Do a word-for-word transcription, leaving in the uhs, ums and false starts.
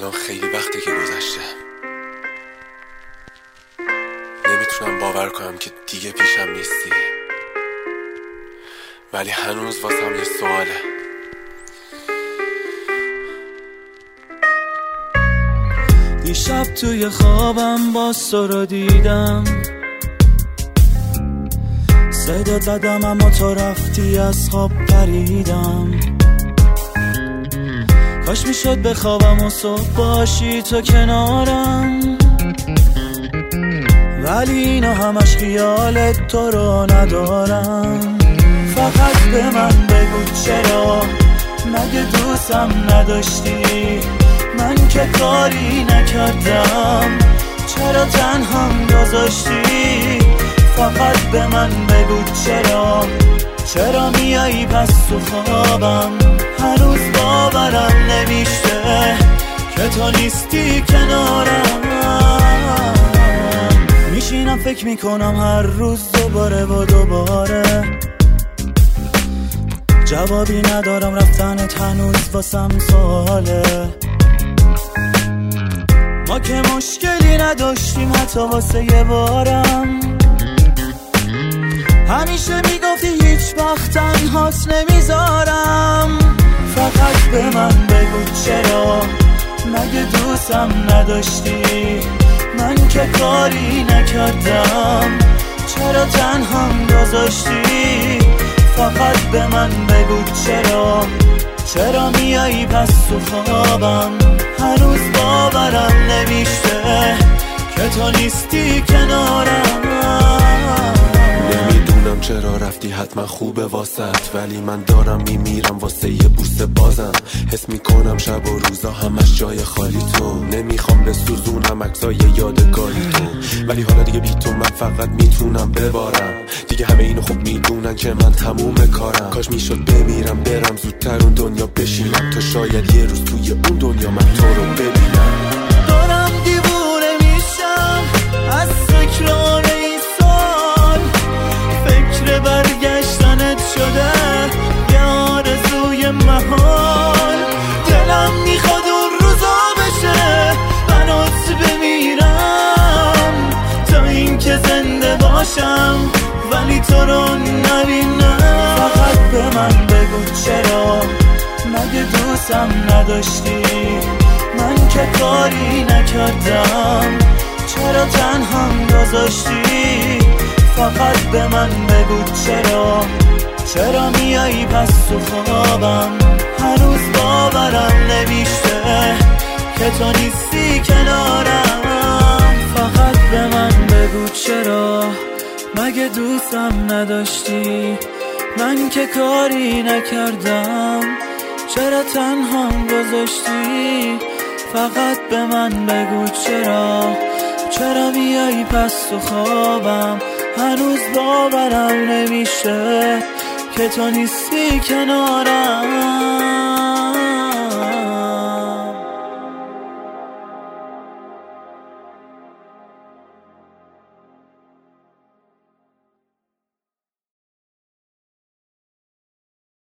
الان خیلی وقتی که گذشته، نمیتونم باور کنم که دیگه پیشم نیستی، ولی هنوز واسم یه سواله. دیشب توی خوابم باز تو رو دیدم، صدا زدم اما تو رفتی از خواب پریدم. کاش میشد بخوابم و صبح باشی تو کنارم، ولی اینا همش خیالت تو رو ندارم. فقط به من بگو چرا، مگه دوستم نداشتی؟ من که کاری نکردم، چرا تنهام گذاشتی؟ فقط به من بگو چرا، چرا میایی پس تو خوابم؟ هنوز باورم نمیشه که تو نیستی کنارم. میشینم فکر میکنم هر روز دوباره و دوباره، جوابی ندارم رفتنت هنوز واسم سواله. ما که مشکلی نداشتیم حتی واسه یه بارم، همیشه میگفتی هیچ وقت تنهات نمیذارم. فقط به من بگو چرا، مگه دوستم نداشتی؟ من که کاری نکردم، چرا تنهام گذاشتی؟ فقط به من بگو چرا، چرا میایی پس تو خوابم؟ هنوز باورم نمیشه که تو نیستی کنارم. نمیدونم چرا رفتی، حتما خوبه واسط، ولی من دارم میمیرم واسه یه بوسه بازم. حس میکنم شب و روزا همش جای خالی تو، نمیخوام بسوزونم عکسای یادگاری تو، ولی حالا دیگه بی تو من فقط میتونم ببارم. دیگه همه اینو خوب میدونن که من تموم کارم. کاش میشد بمیرم برم زودتر اون دنیا بشینم، تا شاید یه روز توی اون دنیا من تو رو ببینم. دارم دیوونه میشم از تکرار این سال، فکر برگشتنت شده یه آرزوی محال. دلم میخواد اون روزا بشه برات بمیرم، تا اینکه زنده باشم ولی تو رو نبینم. فقط به من بگو چرا، مگه دوستم نداشتی؟ من که کاری نکردم، چرا تنهام گذاشتی؟ فقط به من بگو چرا، چرا میایی پس تو خوابم؟ هنوز باورم نمیشه که تو نیستی کنارم. فقط به من بگو چرا، مگه دوستم نداشتی؟ من که کاری نکردم، چرا تنهام گذاشتی؟ فقط به من بگو چرا، چرا میایی پس تو خوابم؟ هنوز باورم نمیشه که تو نیستی کنارم.